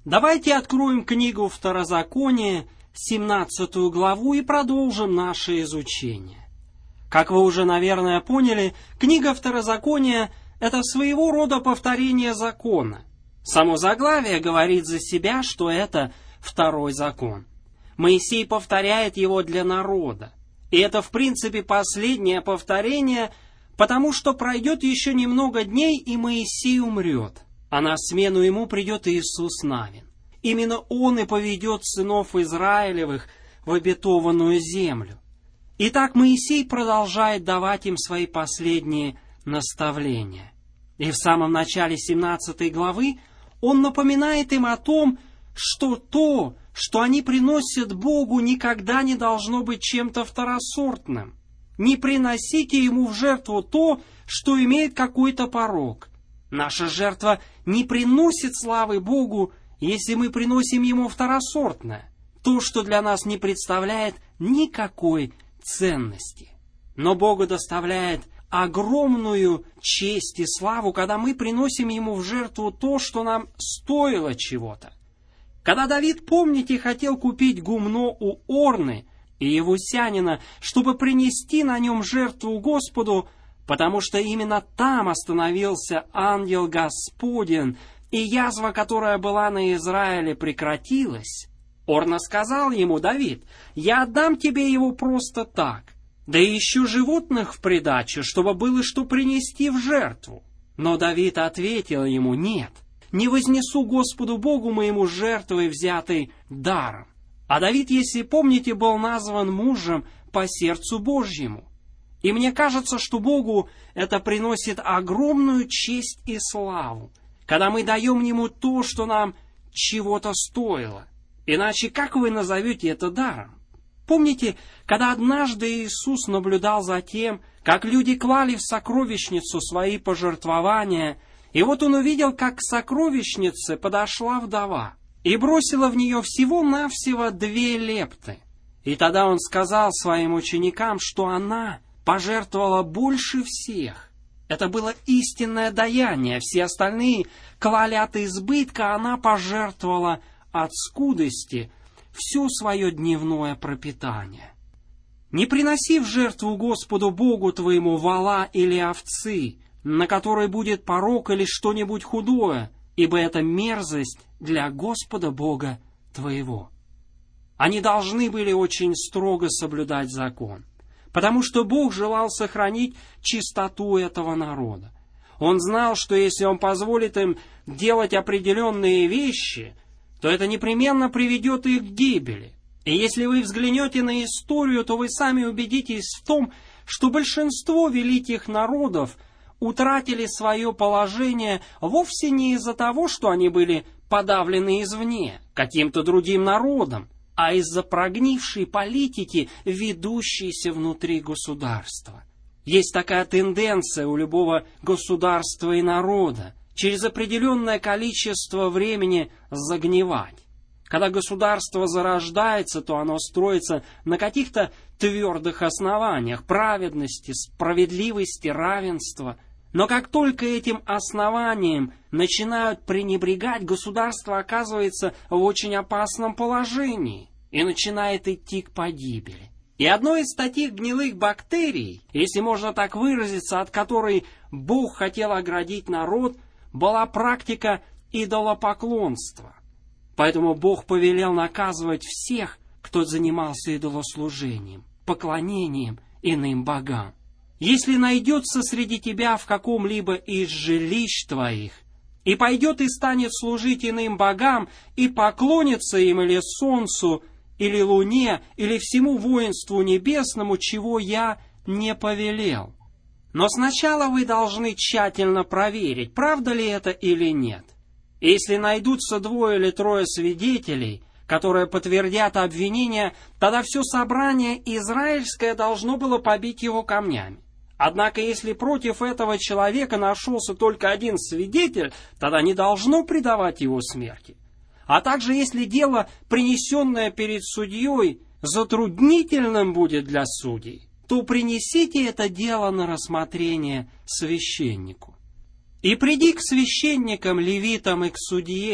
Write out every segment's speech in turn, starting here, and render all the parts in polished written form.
Давайте откроем книгу Второзакония, 17 главу, и продолжим наше изучение. Как вы уже, наверное, поняли, книга Второзакония – это своего рода повторение закона. Само заглавие говорит за себя, что это второй закон. Моисей повторяет его для народа. И это, в принципе, последнее повторение, потому что пройдет еще немного дней, и Моисей умрет, а на смену ему придет Иисус Навин. Именно он и поведет сынов Израилевых в обетованную землю. Итак, Моисей продолжает давать им свои последние наставления. И в самом начале 17 главы он напоминает им о том, что то, что они приносят Богу, никогда не должно быть чем-то второсортным. Не приносите Ему в жертву то, что имеет какой-то порок. Наша жертва не приносит славы Богу, если мы приносим Ему второсортное, то, что для нас не представляет никакой ценности. Но Богу доставляет огромную честь и славу, когда мы приносим Ему в жертву то, что нам стоило чего-то. Когда Давид, помните, хотел купить гумно у Орны и Евусянина, чтобы принести на нем жертву Господу, потому что именно там остановился ангел Господень, и язва, которая была на Израиле, прекратилась, Орна сказал ему: «Давид, я отдам тебе его просто так, да и ищу животных в придачу, чтобы было что принести в жертву». Но Давид ответил ему: «Нет, не вознесу Господу Богу моему жертвой, взятой даром». А Давид, если помните, был назван мужем по сердцу Божьему. И мне кажется, что Богу это приносит огромную честь и славу, когда мы даем Ему то, что нам чего-то стоило. Иначе как вы назовете это даром? Помните, когда однажды Иисус наблюдал за тем, как люди клали в сокровищницу свои пожертвования, и вот Он увидел, как к сокровищнице подошла вдова и бросила в нее всего-навсего 2 лепты. И тогда Он сказал своим ученикам, что она пожертвовала больше всех. Это было истинное даяние. Все остальные клали от избытка, а она пожертвовала от скудости все свое дневное пропитание. Не приноси в жертву Господу Богу твоему вола или овцы, на которой будет порок или что-нибудь худое, ибо это мерзость для Господа Бога твоего. Они должны были очень строго соблюдать закон, потому что Бог желал сохранить чистоту этого народа. Он знал, что если Он позволит им делать определенные вещи, то это непременно приведет их к гибели. И если вы взглянете на историю, то вы сами убедитесь в том, что большинство великих народов утратили свое положение вовсе не из-за того, что они были подавлены извне, каким-то другим народом, а из-за прогнившей политики, ведущейся внутри государства. Есть такая тенденция у любого государства и народа через определенное количество времени загнивать. Когда государство зарождается, то оно строится на каких-то твердых основаниях праведности, справедливости, равенства. Но как только этим основанием начинают пренебрегать, государство оказывается в очень опасном положении и начинает идти к погибели. И одной из таких гнилых бактерий, если можно так выразиться, от которой Бог хотел оградить народ, была практика идолопоклонства. Поэтому Бог повелел наказывать всех, кто занимался идолослужением, поклонением иным богам. Если найдется среди тебя в каком-либо из жилищ твоих, и пойдет и станет служить иным богам, и поклонится им или солнцу, или луне, или всему воинству небесному, чего я не повелел. Но сначала вы должны тщательно проверить, правда ли это или нет. Если найдутся 2 или 3 свидетелей, которые подтвердят обвинение, тогда все собрание израильское должно было побить его камнями. Однако, если против этого человека нашелся только 1 свидетель, тогда не должно предавать его смерти. А также, если дело, принесенное перед судьей, затруднительным будет для судей, то принесите это дело на рассмотрение священнику. И приди к священникам, левитам и к судье,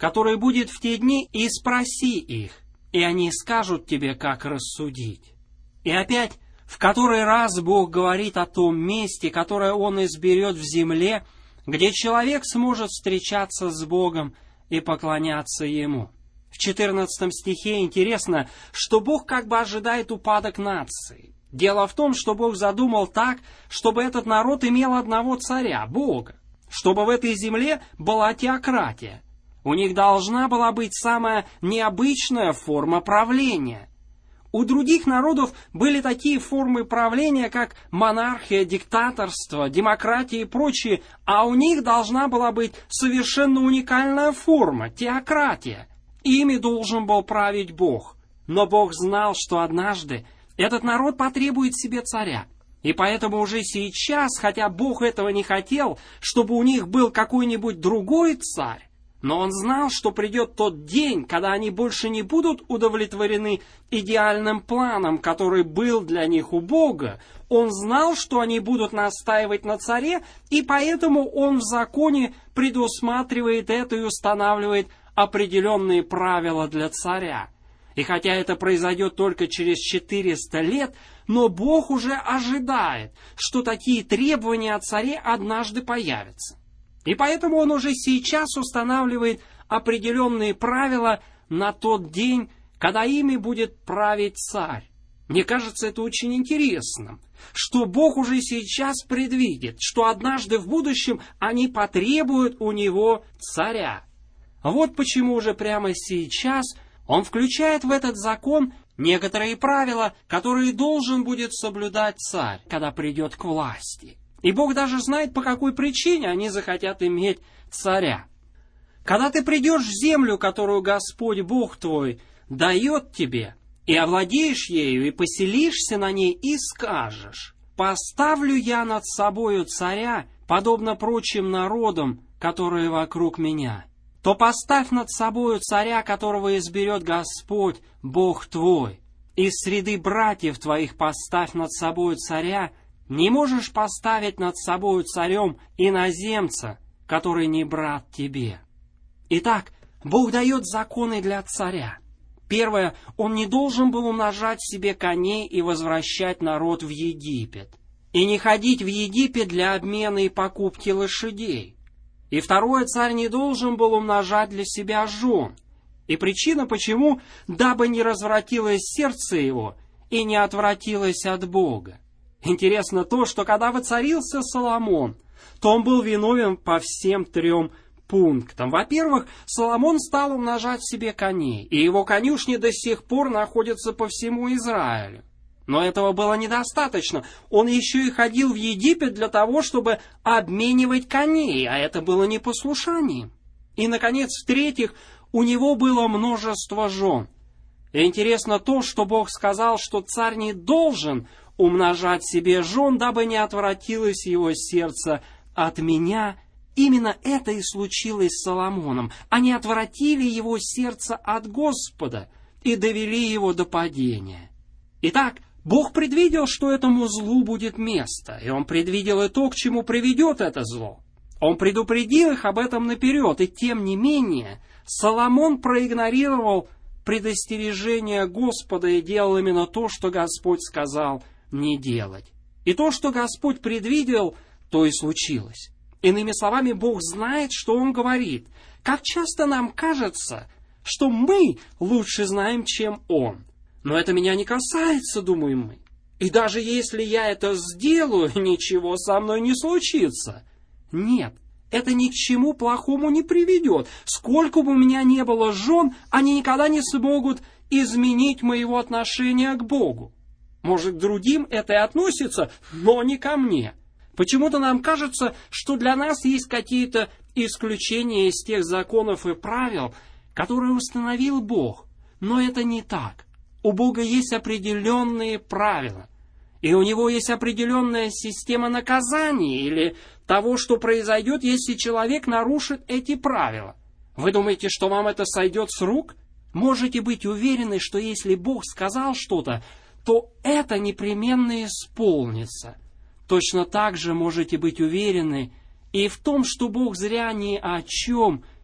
который будет в те дни, и спроси их, и они скажут тебе, как рассудить». И опять, в который раз Бог говорит о том месте, которое Он изберет в земле, где человек сможет встречаться с Богом и поклоняться Ему. В 14 стихе интересно, что Бог как бы ожидает упадок нации. Дело в том, что Бог задумал так, чтобы этот народ имел одного царя, Бога, чтобы в этой земле была теократия. У них должна была быть самая необычная форма правления. У других народов были такие формы правления, как монархия, диктаторство, демократия и прочее, а у них должна была быть совершенно уникальная форма – теократия. Ими должен был править Бог. Но Бог знал, что однажды этот народ потребует себе царя. И поэтому уже сейчас, хотя Бог этого не хотел, чтобы у них был какой-нибудь другой царь, но Он знал, что придет тот день, когда они больше не будут удовлетворены идеальным планом, который был для них у Бога. Он знал, что они будут настаивать на царе, и поэтому Он в законе предусматривает это и устанавливает определенные правила для царя. И хотя это произойдет только через 400 лет, но Бог уже ожидает, что такие требования от царя однажды появятся. И поэтому Он уже сейчас устанавливает определенные правила на тот день, когда ими будет править царь. Мне кажется, это очень интересным, что Бог уже сейчас предвидит, что однажды в будущем они потребуют у Него царя. Вот почему уже прямо сейчас Он включает в этот закон некоторые правила, которые должен будет соблюдать царь, когда придет к власти. И Бог даже знает, по какой причине они захотят иметь царя. Когда ты придешь в землю, которую Господь Бог твой дает тебе, и овладеешь ею, и поселишься на ней, и скажешь: «Поставлю я над собою царя, подобно прочим народам, которые вокруг меня», то поставь над собою царя, которого изберет Господь, Бог твой. Из среды братьев твоих поставь над собою царя. Не можешь поставить над собою царем иноземца, который не брат тебе. Итак, Бог дает законы для царя. Первое, он не должен был умножать себе коней и возвращать народ в Египет, и не ходить в Египет для обмена и покупки лошадей. И второе, царь не должен был умножать для себя жен. И причина почему, дабы не развратилось сердце его и не отвратилось от Бога. Интересно то, что когда воцарился Соломон, то он был виновен по всем 3 пунктам. Во-первых, Соломон стал умножать себе коней, и его конюшни до сих пор находятся по всему Израилю. Но этого было недостаточно. Он еще и ходил в Египет для того, чтобы обменивать коней, а это было непослушанием. И, наконец, в-третьих, у него было множество жен. И интересно то, что Бог сказал, что царь не должен умножать себе жен, дабы не отвратилось его сердце от меня. Именно это и случилось с Соломоном. Они отвратили его сердце от Господа и довели его до падения. Итак, Бог предвидел, что этому злу будет место, и Он предвидел и то, к чему приведет это зло. Он предупредил их об этом наперед, и тем не менее Соломон проигнорировал предостережение Господа и делал именно то, что Господь сказал не делать. И то, что Господь предвидел, то и случилось. Иными словами, Бог знает, что Он говорит. Как часто нам кажется, что мы лучше знаем, чем Он. Но это меня не касается, думаем мы. И даже если я это сделаю, ничего со мной не случится. Нет, это ни к чему плохому не приведет. Сколько бы у меня не было жен, они никогда не смогут изменить моего отношения к Богу. Может, к другим это и относится, но не ко мне. Почему-то нам кажется, что для нас есть какие-то исключения из тех законов и правил, которые установил Бог. Но это не так. У Бога есть определенные правила. И у Него есть определенная система наказаний или того, что произойдет, если человек нарушит эти правила. Вы думаете, что вам это сойдет с рук? Можете быть уверены, что если Бог сказал что-то, то это непременно исполнится. Точно так же можете быть уверены и в том, что Бог зря ни о чем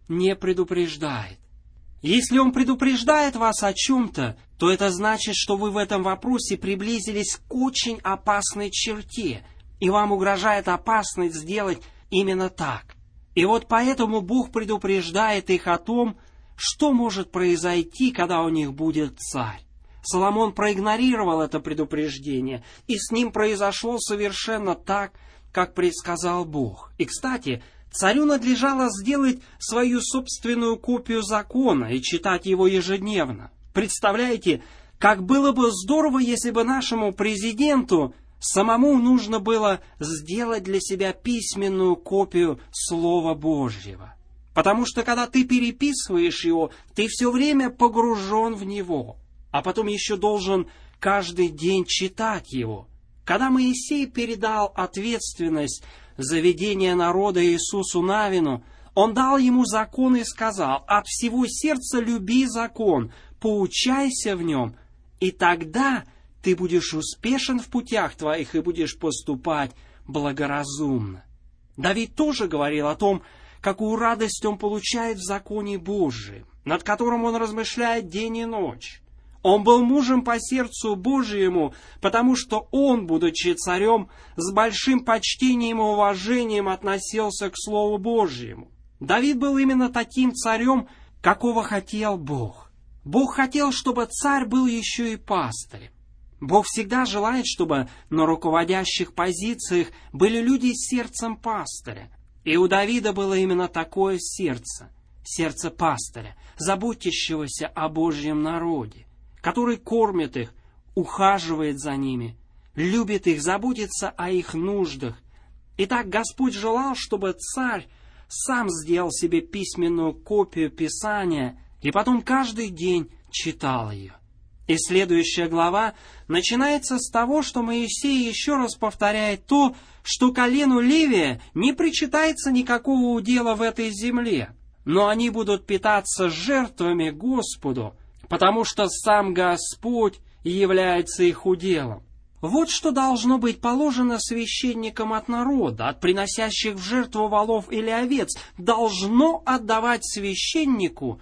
не предупреждает. Если Он предупреждает вас о чем-то, то это значит, что вы в этом вопросе приблизились к очень опасной черте, и вам угрожает опасность сделать именно так. И вот поэтому Бог предупреждает их о том, что может произойти, когда у них будет царь. Соломон проигнорировал это предупреждение, и с ним произошло совершенно так, как предсказал Бог. И, кстати, царю надлежало сделать свою собственную копию закона и читать его ежедневно. Представляете, как было бы здорово, если бы нашему президенту самому нужно было сделать для себя письменную копию Слова Божьего. Потому что, когда ты переписываешь его, ты все время погружен в него, а потом еще должен каждый день читать его. Когда Моисей передал ответственность за ведение народа Иисусу Навину, он дал ему закон и сказал: «От всего сердца люби закон, поучайся в нем, и тогда ты будешь успешен в путях твоих и будешь поступать благоразумно». Давид тоже говорил о том, какую радость он получает в законе Божьем, над которым он размышляет день и ночь. Он был мужем по сердцу Божьему, потому что он, будучи царем, с большим почтением и уважением относился к Слову Божьему. Давид был именно таким царем, какого хотел Бог. Бог хотел, чтобы царь был еще и пастырем. Бог всегда желает, чтобы на руководящих позициях были люди с сердцем пастыря. И у Давида было именно такое сердце, сердце пастыря, заботящегося о Божьем народе, который кормит их, ухаживает за ними, любит их, заботится о их нуждах. Итак, Господь желал, чтобы царь сам сделал себе письменную копию Писания и потом каждый день читал ее. И следующая глава начинается с того, что Моисей еще раз повторяет то, что колену Левия не причитается никакого удела в этой земле, но они будут питаться жертвами Господу, потому что сам Господь является их уделом. Вот что должно быть положено священникам от народа, от приносящих в жертву волов или овец, должно отдавать священнику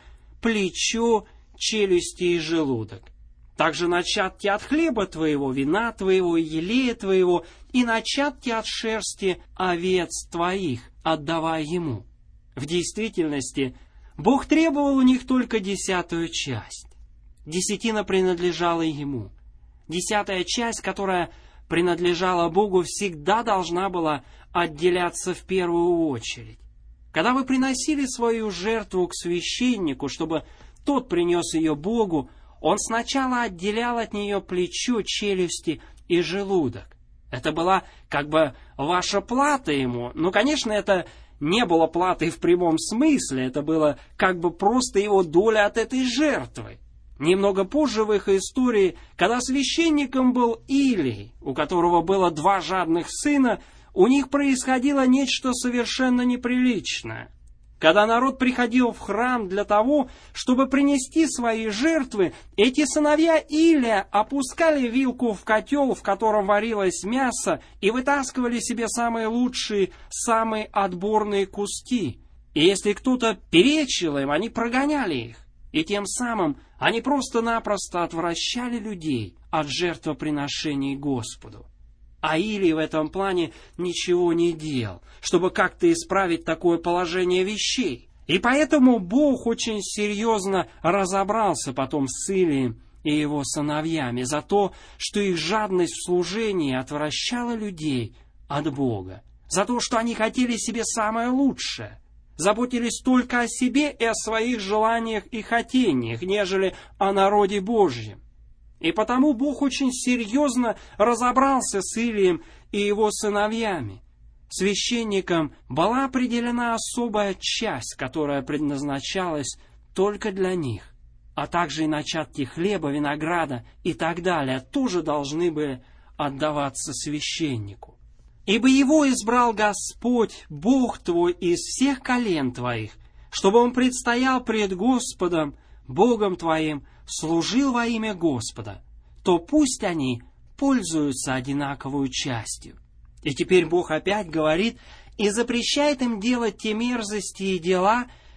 плечо, челюсти и желудок. Также начатки от хлеба твоего, вина твоего и елея твоего, и начатки от шерсти овец твоих отдавай ему. В действительности, Бог требовал у них только 10-ю часть. Десятина принадлежала ему. 10-я часть, которая принадлежала Богу, всегда должна была отделяться в первую очередь. Когда вы приносили свою жертву к священнику, чтобы тот принес ее Богу, он сначала отделял от нее плечо, челюсти и желудок. Это была как бы ваша плата ему. Но, конечно, это не было платой в прямом смысле. Это было как бы просто его доля от этой жертвы. Немного позже в их истории, когда священником был Илий, у которого было 2 жадных сына, у них происходило нечто совершенно неприличное. Когда народ приходил в храм для того, чтобы принести свои жертвы, эти сыновья Илия опускали вилку в котел, в котором варилось мясо, и вытаскивали себе самые лучшие, самые отборные куски. И если кто-то перечил им, они прогоняли их. И тем самым они просто-напросто отвращали людей от жертвоприношений Господу. А Илий в этом плане ничего не делал, чтобы как-то исправить такое положение вещей. И поэтому Бог очень серьезно разобрался потом с Илием и его сыновьями за то, что их жадность в служении отвращала людей от Бога, за то, что они хотели себе самое лучшее, заботились только о себе и о своих желаниях и хотениях, нежели о народе Божьем. И потому Бог очень серьезно разобрался с Илием и его сыновьями. Священникам была определена особая часть, которая предназначалась только для них, а также и начатки хлеба, винограда и так далее тоже должны были отдаваться священнику. «Ибо его избрал Господь, Бог твой, из всех колен твоих, чтобы он предстоял пред Господом, Богом твоим, служил во имя Господа, то пусть они пользуются одинаковой частью». И теперь Бог опять говорит и запрещает им делать те мерзости и дела,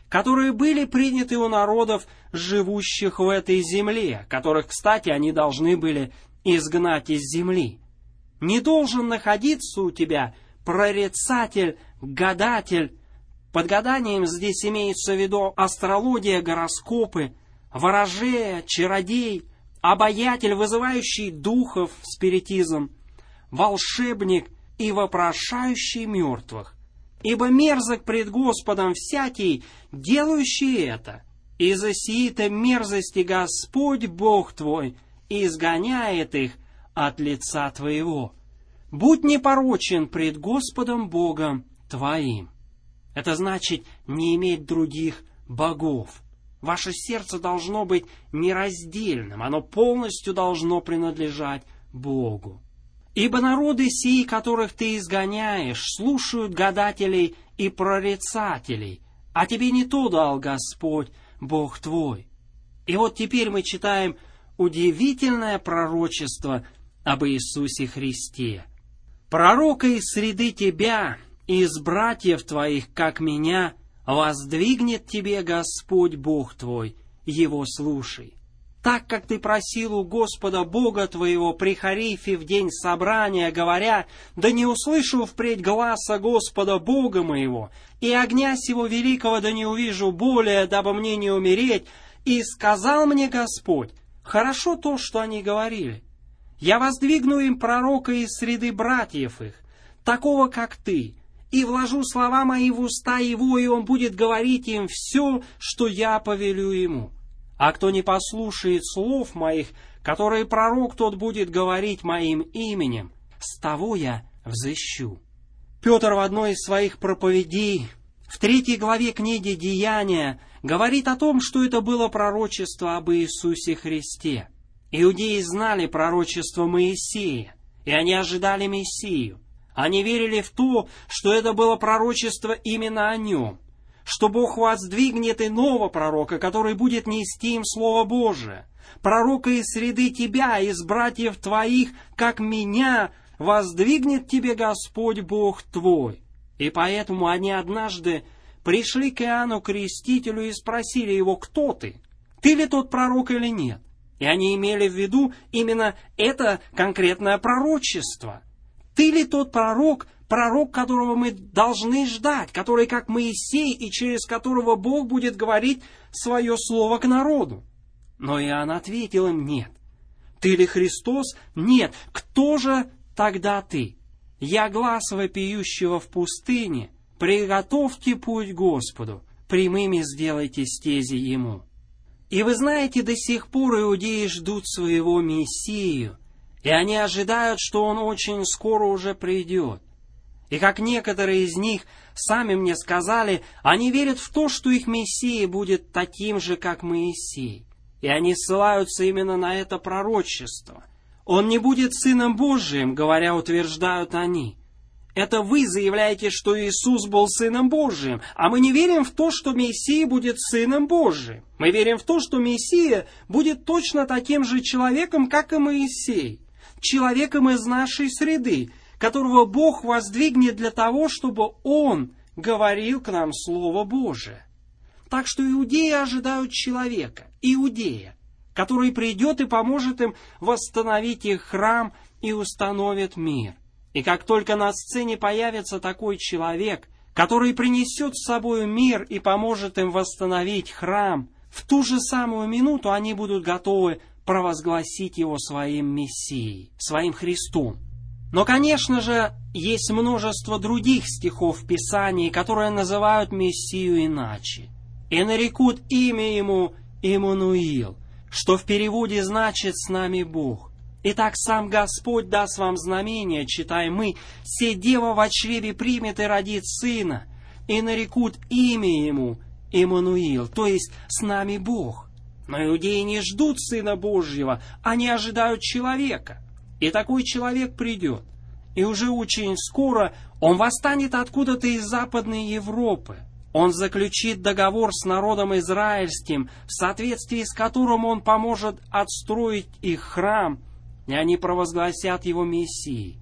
которые были приняты у народов, живущих в этой земле, которых, кстати, они должны были изгнать из земли. Не должен находиться у тебя прорицатель, гадатель. Под гаданием здесь имеется в виду астрология, гороскопы, ворожея, чародей, обаятель, вызывающий духов, спиритизм, волшебник и вопрошающий мертвых. Ибо мерзок пред Господом всякий, делающий это, и за сии-то мерзости Господь Бог твой изгоняет их от лица твоего. Будь непорочен пред Господом Богом твоим. Это значит не иметь других богов. Ваше сердце должно быть нераздельным, оно полностью должно принадлежать Богу. Ибо народы сии, которых ты изгоняешь, слушают гадателей и прорицателей, а тебе не то дал Господь, Бог твой. И вот теперь мы читаем удивительное пророчество об Иисусе Христе. «Пророка из среды тебя, из братьев твоих, как меня, воздвигнет тебе Господь Бог твой, его слушай. Так как ты просил у Господа Бога твоего при Харифе в день собрания, говоря, да не услышу впредь гласа Господа Бога моего, и огня сего великого да не увижу более, дабы мне не умереть, и сказал мне Господь, хорошо то, что они говорили. Я воздвигну им пророка из среды братьев их, такого, как ты, и вложу слова мои в уста его, и он будет говорить им все, что я повелю ему. А кто не послушает слов моих, которые пророк тот будет говорить моим именем, с того я взыщу». Петр в одной из своих проповедей, в 3 главе книги «Деяния», говорит о том, что это было пророчество об Иисусе Христе. Иудеи знали пророчество Моисея, и они ожидали Мессию. Они верили в то, что это было пророчество именно о нем, что Бог воздвигнет иного пророка, который будет нести им Слово Божие. Пророка из среды тебя, из братьев твоих, как меня, воздвигнет тебе Господь Бог твой. И поэтому они однажды пришли к Иоанну Крестителю и спросили его, кто ты? Ты ли тот пророк или нет? И они имели в виду именно это конкретное пророчество. Ты ли тот пророк, которого мы должны ждать, который как Моисей и через которого Бог будет говорить свое слово к народу? Но Иоанн ответил им, нет. Ты ли Христос? Нет. Кто же тогда ты? Я глас вопиющего в пустыне. Приготовьте путь Господу, прямыми сделайте стези Ему. И вы знаете, до сих пор иудеи ждут своего Мессию, и они ожидают, что Он очень скоро уже придет. И как некоторые из них сами мне сказали, они верят в то, что их Мессия будет таким же, как Моисей. И они ссылаются именно на это пророчество. Он не будет Сыном Божиим, говоря, утверждают они. Это вы заявляете, что Иисус был Сыном Божиим, а мы не верим в то, что Мессия будет Сыном Божиим. Мы верим в то, что Мессия будет точно таким же человеком, как и Моисей. Человеком из нашей среды, которого Бог воздвигнет для того, чтобы Он говорил к нам Слово Божие. Так что иудеи ожидают человека, иудея, который придет и поможет им восстановить их храм и установит мир. И как только на сцене появится такой человек, который принесет с собой мир и поможет им восстановить храм, в ту же самую минуту они будут готовы провозгласить его своим Мессией, своим Христом. Но, конечно же, есть множество других стихов в Писании, которые называют Мессию иначе. «И нарекут имя ему Иммануил», что в переводе значит «с нами Бог». «Итак, сам Господь даст вам знамение», читаем мы, «се дева во чреве примет и родит сына, и нарекут имя ему Иммануил», то есть «с нами Бог». Но иудеи не ждут Сына Божьего, они ожидают человека. И такой человек придет. И уже очень скоро он восстанет откуда-то из Западной Европы. Он заключит договор с народом израильским, в соответствии с которым он поможет отстроить их храм, и они провозгласят его Мессией.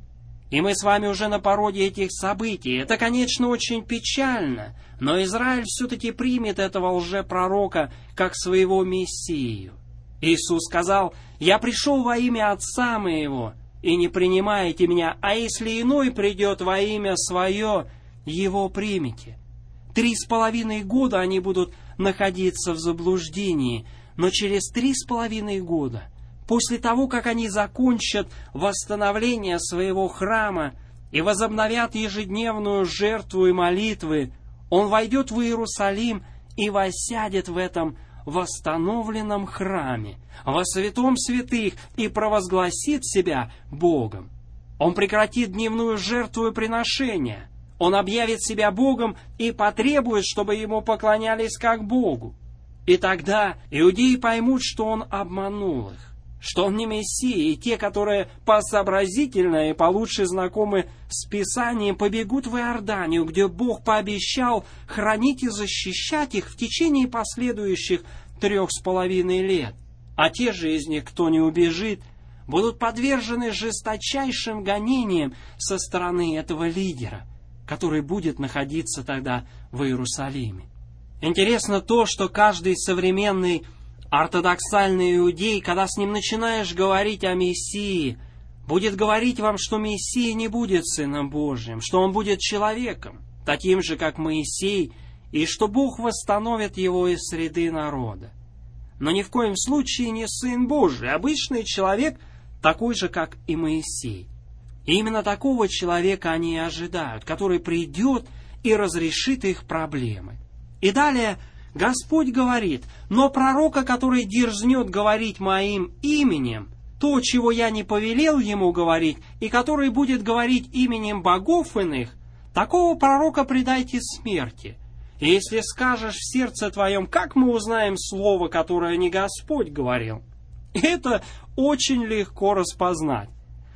И мы с вами уже на пороге этих событий. Это, конечно, очень печально, но Израиль все-таки примет этого лжепророка как своего Мессию. Иисус сказал: «Я пришел во имя Отца Моего, и не принимаете Меня, а если иной придет во имя Свое, Его примете». 3,5 года они будут находиться в заблуждении, но через 3,5 года, после того, как они закончат восстановление своего храма и возобновят ежедневную жертву и молитвы, Он войдет в Иерусалим и воссядет в этом восстановленном храме, во святом святых, и провозгласит себя Богом. Он прекратит дневную жертву и приношение. Он объявит себя Богом и потребует, чтобы Ему поклонялись как Богу. И тогда иудеи поймут, что Он обманул их, что Он не Мессия, и те, которые посообразительнее и получше знакомы с Писанием, побегут в Иорданию, где Бог пообещал хранить и защищать их в течение последующих 3,5 лет. А те же из них, кто не убежит, будут подвержены жесточайшим гонениям со стороны этого лидера, который будет находиться тогда в Иерусалиме. Интересно то, что каждый современный ортодоксальный иудей, когда с ним начинаешь говорить о Мессии, будет говорить вам, что Мессия не будет Сыном Божьим, что Он будет человеком, таким же, как Моисей, и что Бог восстановит его из среды народа. Но ни в коем случае не Сын Божий, обычный человек, такой же, как и Моисей. И именно такого человека они и ожидают, который придет и разрешит их проблемы. И далее Господь говорит: «Но пророка, который дерзнет говорить моим именем, то, чего я не повелел ему говорить, и который будет говорить именем богов иных, такого пророка предайте смерти. И если скажешь в сердце твоем: как мы узнаем слово, которое не Господь говорил?» Это очень легко распознать.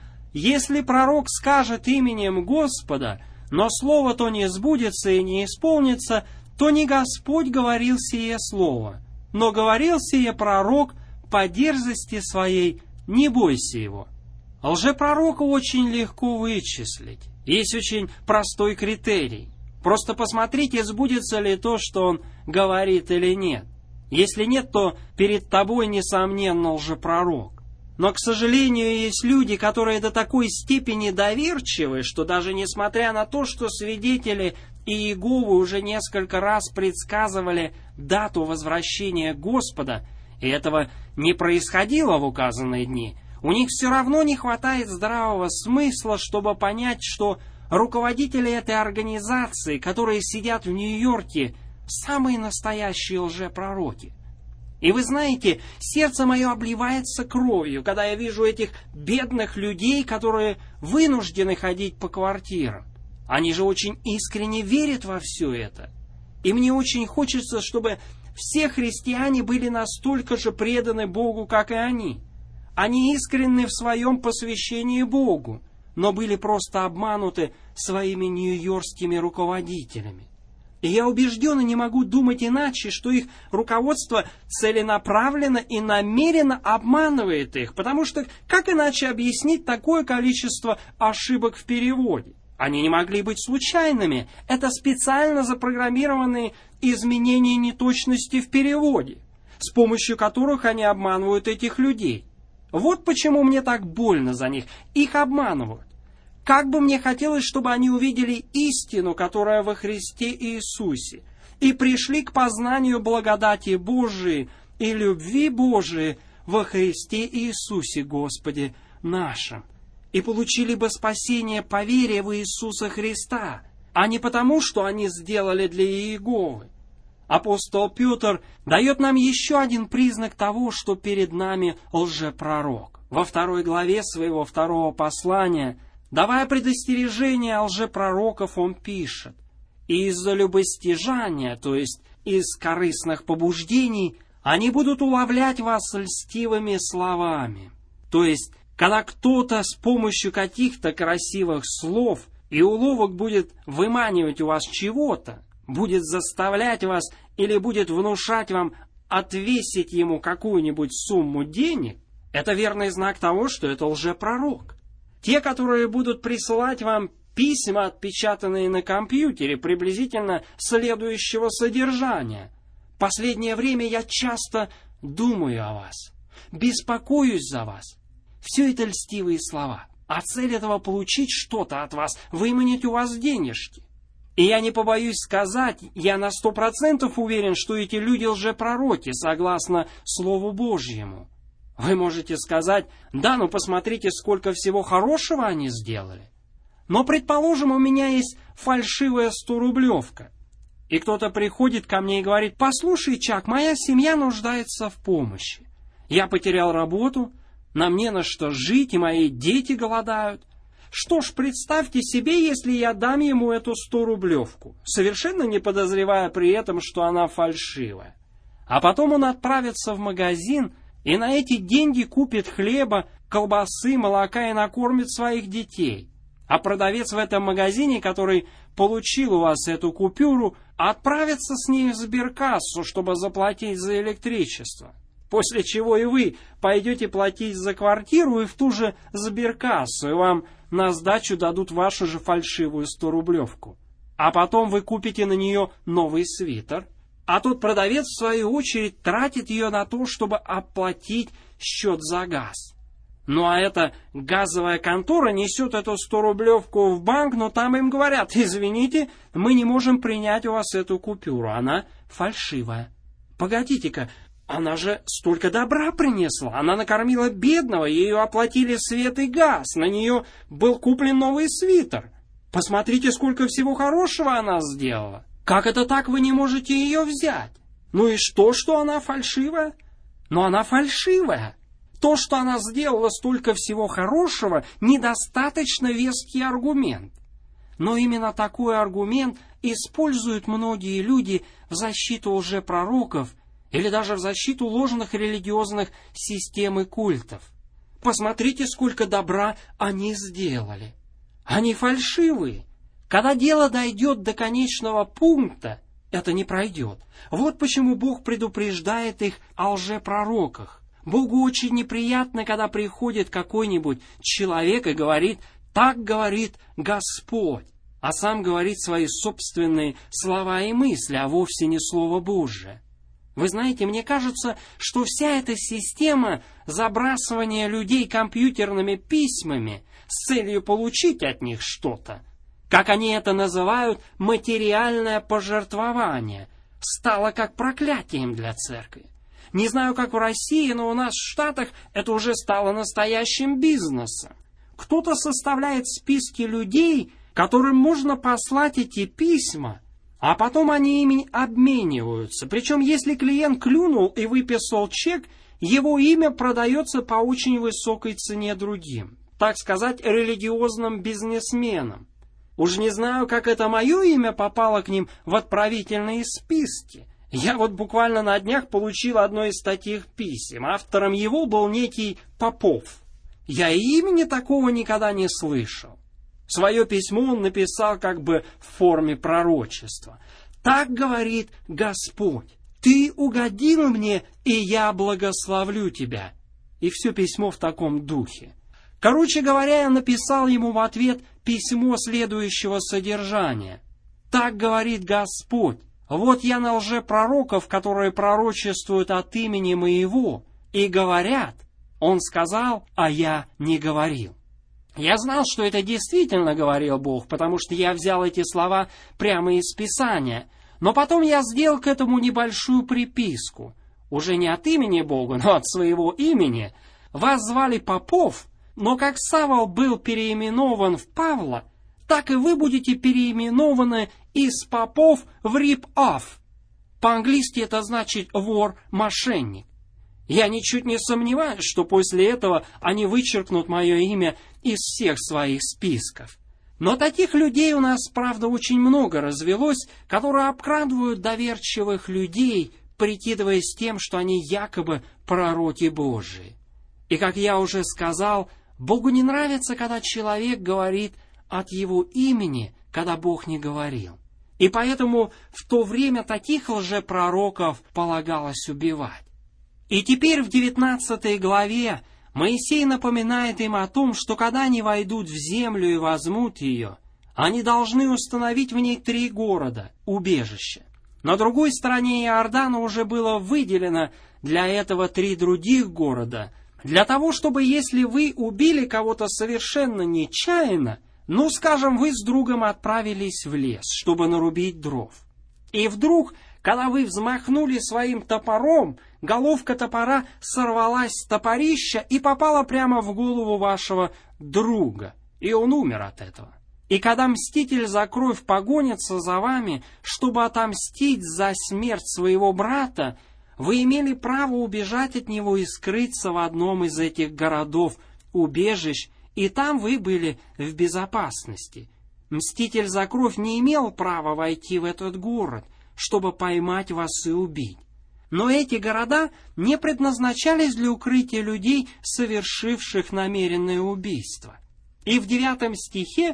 Если пророк скажет именем Господа, но слово то не сбудется и не исполнится, то не Господь говорил сие слово, но говорил сие пророк по дерзости своей, не бойся его. Лжепророка очень легко вычислить. Есть очень простой критерий. Просто посмотрите, сбудется ли то, что он говорит, или нет. Если нет, то перед тобой, несомненно, лжепророк. Но, к сожалению, есть люди, которые до такой степени доверчивы, что даже несмотря на то, что свидетели Иеговы уже несколько раз предсказывали дату возвращения Господа, и этого не происходило в указанные дни, у них все равно не хватает здравого смысла, чтобы понять, что руководители этой организации, которые сидят в Нью-Йорке, самые настоящие лжепророки. И вы знаете, сердце мое обливается кровью, когда я вижу этих бедных людей, которые вынуждены ходить по квартирам. Они же очень искренне верят во все это. И мне очень хочется, чтобы все христиане были настолько же преданы Богу, как и они. Они искренны в своем посвящении Богу, но были просто обмануты своими нью-йоркскими руководителями. И я убежден и не могу думать иначе, что их руководство целенаправленно и намеренно обманывает их, потому что как иначе объяснить такое количество ошибок в переводе? Они не могли быть случайными. Это специально запрограммированные изменения неточности в переводе, с помощью которых они обманывают этих людей. Вот почему мне так больно за них. Их обманывают. Как бы мне хотелось, чтобы они увидели истину, которая во Христе Иисусе, и пришли к познанию благодати Божией и любви Божией во Христе Иисусе Господе нашим, и получили бы спасение по вере в Иисуса Христа, а не потому, что они сделали для Иеговы. Апостол Петр дает нам еще один признак того, что перед нами лжепророк. Во 2 главе своего 2 послания, давая предостережение о лжепророков, он пишет: «И из-за любостяжания, то есть из корыстных побуждений, они будут уловлять вас льстивыми словами». То есть, когда кто-то с помощью каких-то красивых слов и уловок будет выманивать у вас чего-то, будет заставлять вас или будет внушать вам отвесить ему какую-нибудь сумму денег, это верный знак того, что это лжепророк. Те, которые будут присылать вам письма, отпечатанные на компьютере, приблизительно следующего содержания. Последнее время я часто думаю о вас, беспокоюсь за вас. Все это льстивые слова. А цель этого получить что-то от вас, выманить у вас денежки. И я не побоюсь сказать, я на 100% уверен, что эти люди лжепророки, согласно Слову Божьему. Вы можете сказать, да, ну посмотрите, сколько всего хорошего они сделали. Но, предположим, у меня есть фальшивая 100-рублевка. И кто-то приходит ко мне и говорит, послушай, Чак, моя семья нуждается в помощи. Я потерял работу, нам не на что жить, и мои дети голодают. Что ж, представьте себе, если я дам ему эту 100-рублевку, совершенно не подозревая при этом, что она фальшивая. А потом он отправится в магазин и на эти деньги купит хлеба, колбасы, молока и накормит своих детей. А продавец в этом магазине, который получил у вас эту купюру, отправится с ней в сберкассу, чтобы заплатить за электричество. После чего и вы пойдете платить за квартиру и в ту же сберкассу, и вам на сдачу дадут вашу же фальшивую 100-рублевку. А потом вы купите на нее новый свитер, а тот продавец, в свою очередь, тратит ее на то, чтобы оплатить счет за газ. Ну а эта газовая контора несет эту 100-рублевку в банк, но там им говорят, извините, мы не можем принять у вас эту купюру, она фальшивая. Погодите-ка, она же столько добра принесла, она накормила бедного, ее оплатили свет и газ, на нее был куплен новый свитер. Посмотрите, сколько всего хорошего она сделала. Как это так вы не можете ее взять? Ну и что она фальшивая? Но она фальшивая. То, что она сделала столько всего хорошего, недостаточно веский аргумент. Но именно такой аргумент используют многие люди в защиту лжепророков или даже в защиту ложных религиозных систем и культов. Посмотрите, сколько добра они сделали. Они фальшивые. Когда дело дойдет до конечного пункта, это не пройдет. Вот почему Бог предупреждает их о лжепророках. Богу очень неприятно, когда приходит какой-нибудь человек и говорит, так говорит Господь, а сам говорит свои собственные слова и мысли, а вовсе не Слово Божие. Вы знаете, мне кажется, что вся эта система забрасывания людей компьютерными письмами с целью получить от них что-то, как они это называют, материальное пожертвование, стала как проклятием для церкви. Не знаю, как в России, но у нас в Штатах это уже стало настоящим бизнесом. Кто-то составляет списки людей, которым можно послать эти письма, а потом они ими обмениваются. Причем, если клиент клюнул и выписал чек, его имя продается по очень высокой цене другим, так сказать, религиозным бизнесменам. Уж не знаю, как это мое имя попало к ним в отправительные списки. Я вот буквально на днях получил одно из таких писем. Автором его был некий Попов. Я и имени такого никогда не слышал. Свое письмо он написал как бы в форме пророчества. «Так говорит Господь, ты угодил мне, и я благословлю тебя». И все письмо в таком духе. Короче говоря, я написал ему в ответ письмо следующего содержания. «Так говорит Господь, вот я на лжепророков, которые пророчествуют от имени моего, и говорят, он сказал, а я не говорил». Я знал, что это действительно говорил Бог, потому что я взял эти слова прямо из Писания. Но потом я сделал к этому небольшую приписку. Уже не от имени Бога, но от своего имени. Вас звали Попов, но как Савол был переименован в Павла, так и вы будете переименованы из Попов в Rip-Off. По-английски это значит вор, мошенник. Я ничуть не сомневаюсь, что после этого они вычеркнут мое имя из всех своих списков. Но таких людей у нас, правда, очень много развелось, которые обкрадывают доверчивых людей, прикидываясь тем, что они якобы пророки Божии. И, как я уже сказал, Богу не нравится, когда человек говорит от его имени, когда Бог не говорил. И поэтому в то время таких лжепророков полагалось убивать. И теперь в 19 главе Моисей напоминает им о том, что когда они войдут в землю и возьмут ее, они должны установить в ней 3 города, убежища. На другой стороне Иордана уже было выделено для этого 3 других города, для того, чтобы если вы убили кого-то совершенно нечаянно, скажем, вы с другом отправились в лес, чтобы нарубить дров. И вдруг, когда вы взмахнули своим топором, головка топора сорвалась с топорища и попала прямо в голову вашего друга, и он умер от этого. И когда мститель за кровь погонится за вами, чтобы отомстить за смерть своего брата, вы имели право убежать от него и скрыться в одном из этих городов-убежищ, и там вы были в безопасности. Мститель за кровь не имел права войти в этот город, чтобы поймать вас и убить. Но эти города не предназначались для укрытия людей, совершивших намеренное убийство. И в 9 стихе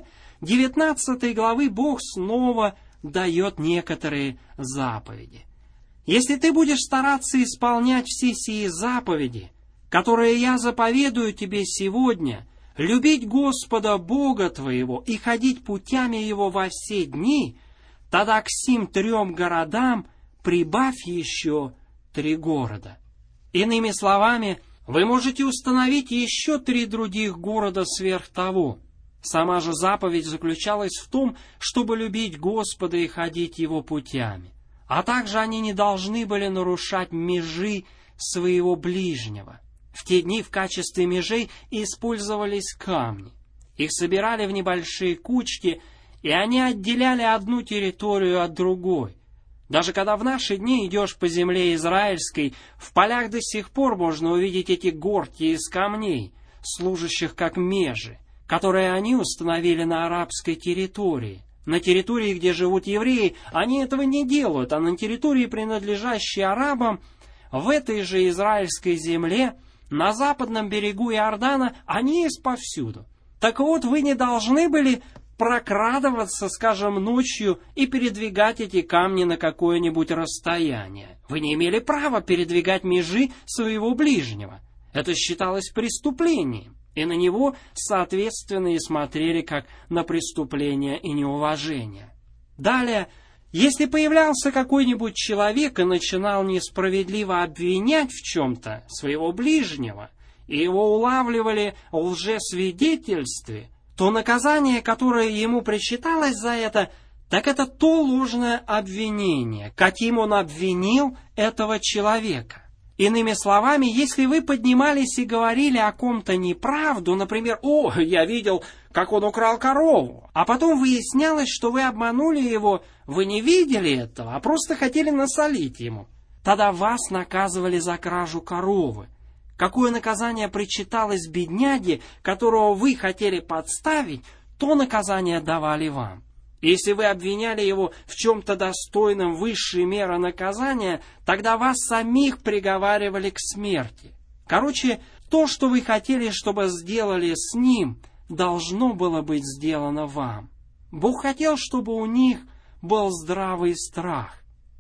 19 главы Бог снова дает некоторые заповеди. «Если ты будешь стараться исполнять все сии заповеди, которые я заповедую тебе сегодня, любить Господа Бога твоего и ходить путями Его во все дни, тогда к сим 3 городам прибавь еще 3 города». Иными словами, вы можете установить еще 3 других города сверх того. Сама же заповедь заключалась в том, чтобы любить Господа и ходить Его путями. А также они не должны были нарушать межи своего ближнего. В те дни в качестве межей использовались камни. Их собирали в небольшие кучки, и они отделяли одну территорию от другой. Даже когда в наши дни идешь по земле израильской, в полях до сих пор можно увидеть эти горки из камней, служащих как межи, которые они установили на арабской территории. На территории, где живут евреи, они этого не делают, а на территории, принадлежащей арабам, в этой же израильской земле, на западном берегу Иордана, они есть повсюду. Так вот, вы не должны были прокрадываться, скажем, ночью и передвигать эти камни на какое-нибудь расстояние. Вы не имели права передвигать межи своего ближнего. Это считалось преступлением. И на него, соответственно, и смотрели как на преступление и неуважение. Далее, если появлялся какой-нибудь человек и начинал несправедливо обвинять в чем-то своего ближнего, и его улавливали в лжесвидетельстве, то наказание, которое ему причиталось за это, так это то ложное обвинение, каким он обвинил этого человека. Иными словами, если вы поднимались и говорили о ком-то неправду, например, «О, я видел, как он украл корову», а потом выяснялось, что вы обманули его, вы не видели этого, а просто хотели насолить ему, тогда вас наказывали за кражу коровы. Какое наказание причиталось бедняге, которого вы хотели подставить, то наказание давали вам. Если вы обвиняли его в чем-то достойном высшей меры наказания, тогда вас самих приговаривали к смерти. Короче, то, что вы хотели, чтобы сделали с ним, должно было быть сделано вам. Бог хотел, чтобы у них был здравый страх.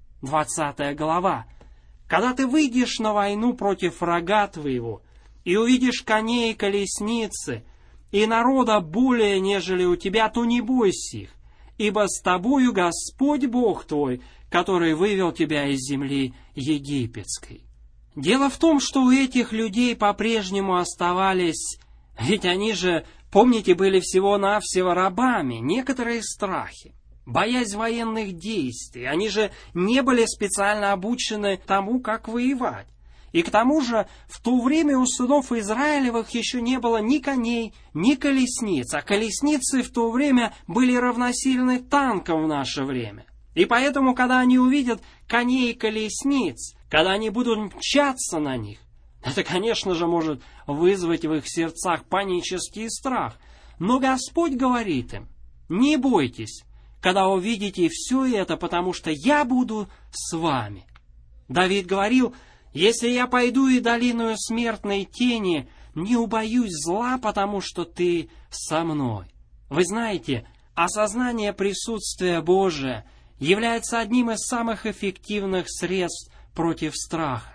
20 глава. Когда ты выйдешь на войну против врага твоего, и увидишь коней и колесницы, и народа более, нежели у тебя, то не бойся их, ибо с тобою Господь Бог твой, который вывел тебя из земли египетской. Дело в том, что у этих людей по-прежнему оставались, ведь они же, помните, были всего-навсего рабами, некоторые страхи, боязнь военных действий. Они же не были специально обучены тому, как воевать. И к тому же, в то время у сынов Израилевых еще не было ни коней, ни колесниц, а колесницы в то время были равносильны танкам в наше время. И поэтому, когда они увидят коней и колесниц, когда они будут мчаться на них, это, конечно же, может вызвать в их сердцах панический страх. Но Господь говорит им: не бойтесь, когда увидите все это, потому что я буду с вами. Давид говорил: если я пойду и долиною смертной тени, не убоюсь зла, потому что ты со мной. Вы знаете, осознание присутствия Божия является одним из самых эффективных средств против страха.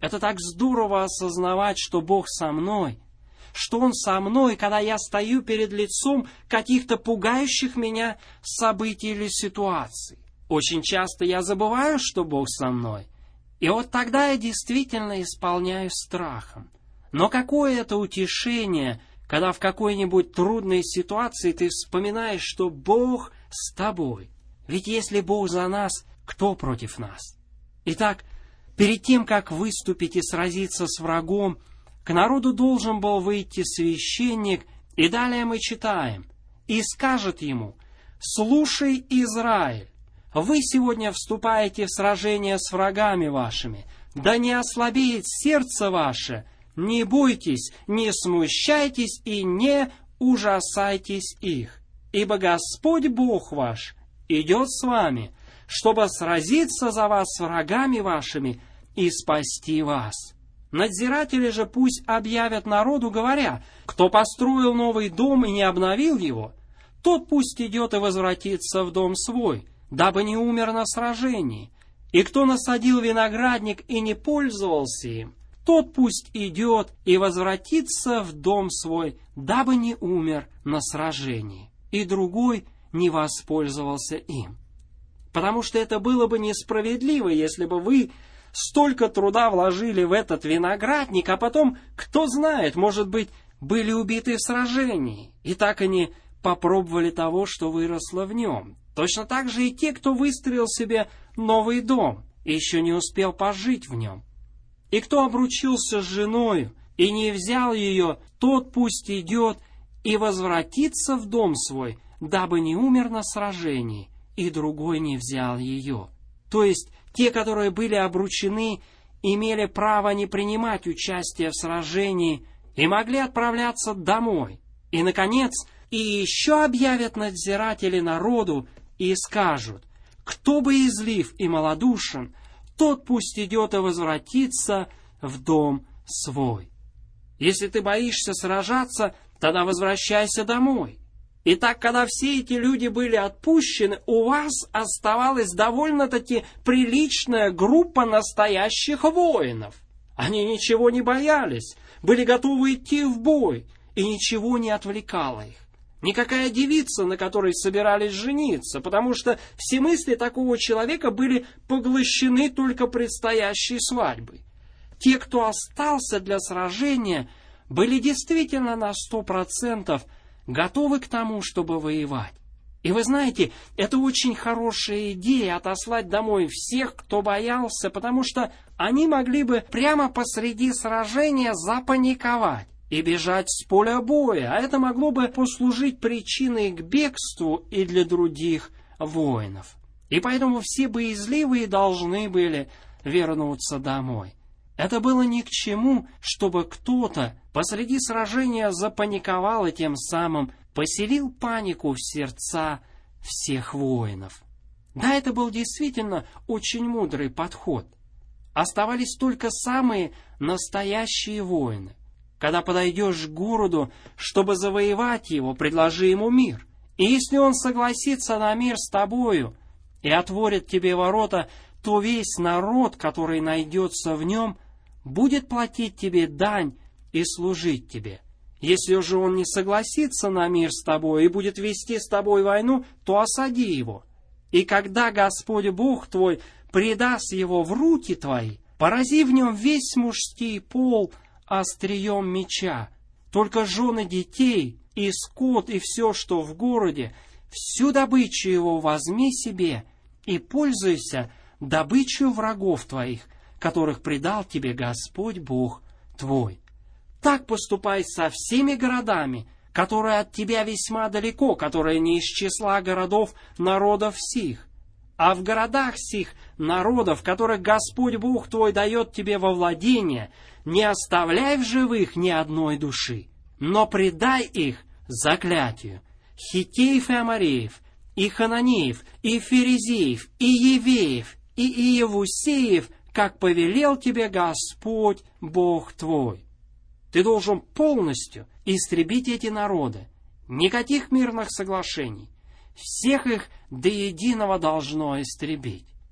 Это так здорово осознавать, что Бог со мной, что Он со мной, когда я стою перед лицом каких-то пугающих меня событий или ситуаций. Очень часто я забываю, что Бог со мной. И вот тогда я действительно исполняюсь страхом. Но какое это утешение, когда в какой-нибудь трудной ситуации ты вспоминаешь, что Бог с тобой. Ведь если Бог за нас, кто против нас? Итак, перед тем, как выступить и сразиться с врагом, к народу должен был выйти священник, и далее мы читаем, «И скажет ему: слушай, Израиль, вы сегодня вступаете в сражение с врагами вашими, да не ослабеет сердце ваше, не бойтесь, не смущайтесь и не ужасайтесь их, ибо Господь Бог ваш идет с вами, чтобы сразиться за вас с врагами вашими и спасти вас». Надзиратели же пусть объявят народу, говоря: кто построил новый дом и не обновил его, тот пусть идет и возвратится в дом свой, дабы не умер на сражении. И кто насадил виноградник и не пользовался им, тот пусть идет и возвратится в дом свой, дабы не умер на сражении, и другой не воспользовался им. Потому что это было бы несправедливо, если бы вы столько труда вложили в этот виноградник, а потом, кто знает, может быть, были убиты в сражении, и так они попробовали того, что выросло в нем. Точно так же и те, кто выстроил себе новый дом и еще не успел пожить в нем. И кто обручился с женою и не взял ее, тот пусть идет и возвратится в дом свой, дабы не умер на сражении, и другой не взял ее. То есть те, которые были обручены, имели право не принимать участие в сражении и могли отправляться домой. И, наконец, и еще объявят надзиратели народу и скажут: кто боязлив и малодушен, тот пусть идет и возвратится в дом свой. Если ты боишься сражаться, тогда возвращайся домой. Итак, когда все эти люди были отпущены, у вас оставалась довольно-таки приличная группа настоящих воинов. Они ничего не боялись, были готовы идти в бой, и ничего не отвлекало их. Никакая девица, на которой собирались жениться, потому что все мысли такого человека были поглощены только предстоящей свадьбой. Те, кто остался для сражения, были действительно на 100% готовы к тому, чтобы воевать. И вы знаете, это очень хорошая идея — отослать домой всех, кто боялся, потому что они могли бы прямо посреди сражения запаниковать и бежать с поля боя, а это могло бы послужить причиной к бегству и для других воинов. И поэтому все боязливые должны были вернуться домой. Это было ни к чему, чтобы кто-то посреди сражения запаниковал и тем самым поселил панику в сердца всех воинов. Да, это был действительно очень мудрый подход. Оставались только самые настоящие воины. Когда подойдешь к городу, чтобы завоевать его, предложи ему мир. И если он согласится на мир с тобою и отворит тебе ворота, то весь народ, который найдется в нем, будет платить тебе дань и служить тебе. Если же он не согласится на мир с тобой и будет вести с тобой войну, то осади его. И когда Господь Бог твой предаст его в руки твои, порази в нем весь мужский пол острием меча. Только жены детей и скот и все, что в городе, всю добычу его возьми себе и пользуйся добычей врагов твоих, которых предал тебе Господь Бог твой. Так поступай со всеми городами, которые от тебя весьма далеко, которые не из числа городов народов сих. А в городах сих народов, которых Господь Бог твой дает тебе во владение, не оставляй в живых ни одной души, но предай их заклятию. Хиттеев и Амореев, и Хананеев, и Ферезеев, и Евеев, и Иевусеев, как повелел тебе Господь Бог твой. Ты должен полностью истребить эти народы. Никаких мирных соглашений. Всех их до единого должно истребить.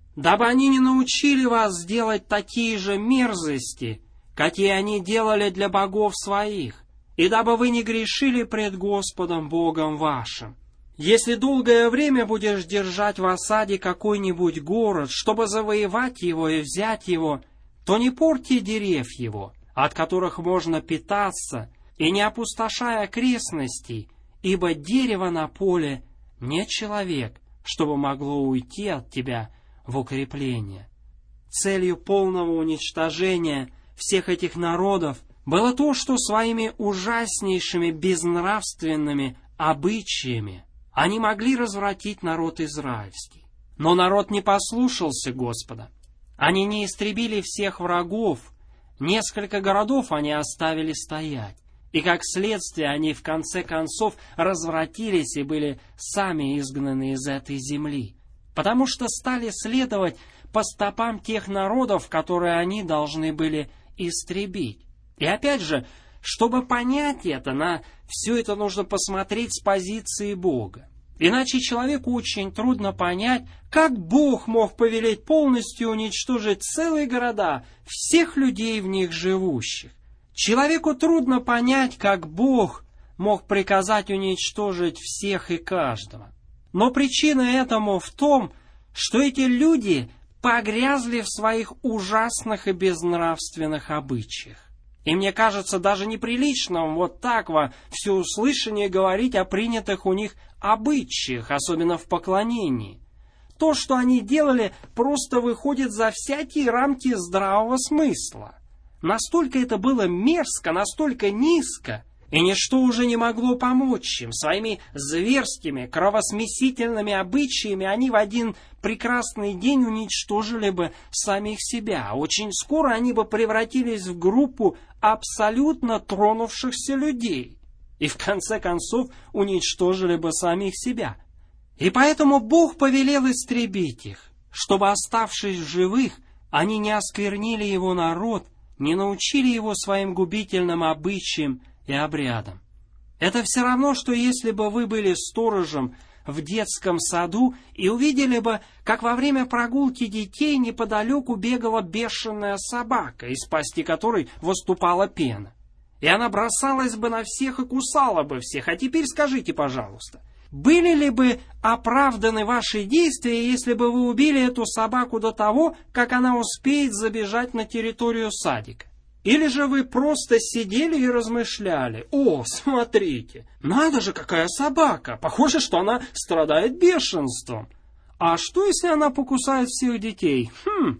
дабы они не научили вас делать такие же мерзости, какие они делали для богов своих, и дабы вы не грешили пред Господом Богом вашим. Если долгое время будешь держать в осаде какой-нибудь город, чтобы завоевать его и взять его, то не порти дерев его, от которых можно питаться, и не опустошай окрестностей, ибо дерево на поле не человек, чтобы могло уйти от тебя в укрепление. Целью полного уничтожения всех этих народов было то, что своими ужаснейшими безнравственными обычаями они могли развратить народ израильский. Но народ не послушался Господа. Они не истребили всех врагов, несколько городов они оставили стоять. И как следствие они в конце концов развратились и были сами изгнаны из этой земли, потому что стали следовать по стопам тех народов, которые они должны были истребить. И опять же, чтобы понять это, на все это нужно посмотреть с позиции Бога. Иначе человеку очень трудно понять, как Бог мог повелеть полностью уничтожить целые города, всех людей в них живущих. Человеку трудно понять, как Бог мог приказать уничтожить всех и каждого. Но причина этому в том, что эти люди погрязли в своих ужасных и безнравственных обычаях. И мне кажется даже неприличным вот так во всеуслышание говорить о принятых у них обычаях, особенно в поклонении. То, что они делали, просто выходит за всякие рамки здравого смысла. Настолько это было мерзко, настолько низко, и ничто уже не могло помочь им. Своими зверскими, кровосмесительными обычаями они в один прекрасный день уничтожили бы самих себя. Очень скоро они бы превратились в группу абсолютно тронувшихся людей. И в конце концов уничтожили бы самих себя. И поэтому Бог повелел истребить их, чтобы, оставшись в живых, они не осквернили его народ, не научили его своим губительным обычаям и обрядам. Это все равно, что если бы вы были сторожем в детском саду и увидели бы, как во время прогулки детей неподалеку бегала бешеная собака, из пасти которой выступала пена. И она бросалась бы на всех и кусала бы всех. А теперь скажите, пожалуйста, были ли бы оправданы ваши действия, если бы вы убили эту собаку до того, как она успеет забежать на территорию садика? Или же вы просто сидели и размышляли: «О, смотрите, надо же, какая собака! Похоже, что она страдает бешенством. А что, если она покусает всех детей?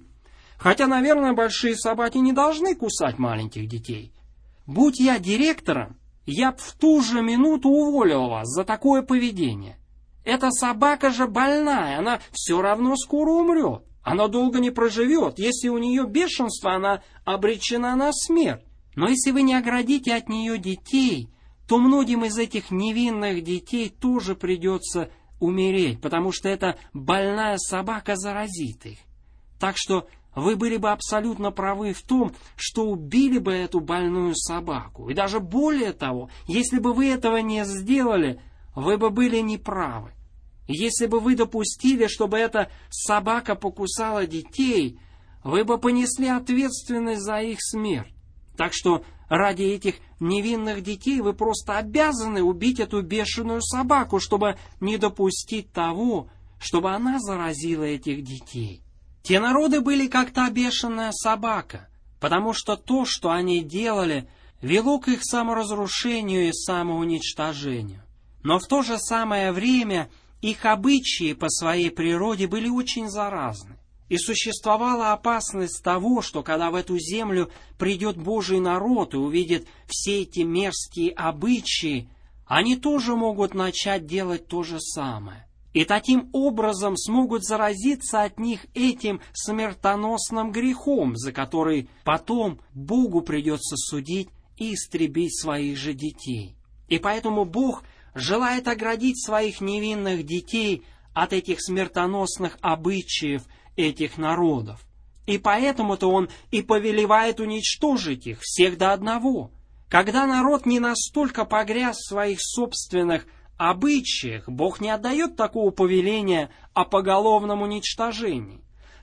Хотя, наверное, большие собаки не должны кусать маленьких детей. Будь я директором, я б в ту же минуту уволил вас за такое поведение. Эта собака же больная, она все равно скоро умрет. Она долго не проживет. Если у нее бешенство, она обречена на смерть. Но если вы не оградите от нее детей, то многим из этих невинных детей тоже придется умереть, потому что эта больная собака заразит их. Так что вы были бы абсолютно правы в том, что убили бы эту больную собаку. И даже более того, если бы вы этого не сделали, вы бы были неправы. Если бы вы допустили, чтобы эта собака покусала детей, вы бы понесли ответственность за их смерть. Так что ради этих невинных детей вы просто обязаны убить эту бешеную собаку, чтобы не допустить того, чтобы она заразила этих детей. Те народы были как та бешеная собака, потому что то, что они делали, вело к их саморазрушению и самоуничтожению. Но в то же самое время их обычаи по своей природе были очень заразны. И существовала опасность того, что когда в эту землю придет Божий народ и увидит все эти мерзкие обычаи, они тоже могут начать делать то же самое. И таким образом смогут заразиться от них этим смертоносным грехом, за который потом Богу придется судить и истребить своих же детей. И поэтому Бог желает оградить своих невинных детей от этих смертоносных обычаев этих народов. И поэтому-то Он и повелевает уничтожить их, всех до одного. Когда народ не настолько погряз в своих собственных обычаях, Бог не отдает такого повеления о поголовном уничтожении.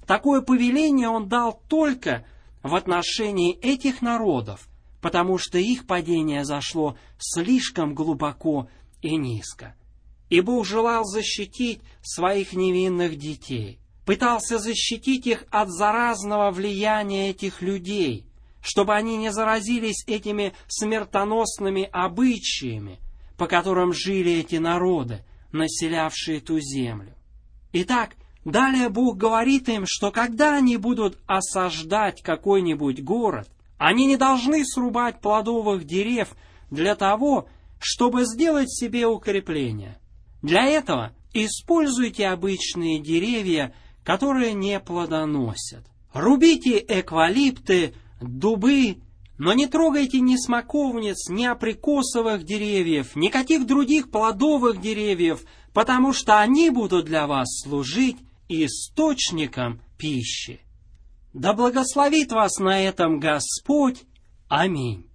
Такое повеление Он дал только в отношении этих народов, потому что их падение зашло слишком глубоко и низко. И Бог желал защитить своих невинных детей, пытался защитить их от заразного влияния этих людей, чтобы они не заразились этими смертоносными обычаями, по которым жили эти народы, населявшие ту землю. Итак, далее Бог говорит им, что когда они будут осаждать какой-нибудь город, они не должны срубать плодовых дерев для того, чтобы сделать себе укрепление. Для этого используйте обычные деревья, которые не плодоносят. Рубите эвкалипты, дубы, но не трогайте ни смоковниц, ни абрикосовых деревьев, никаких других плодовых деревьев, потому что они будут для вас служить источником пищи. Да благословит вас на этом Господь. Аминь.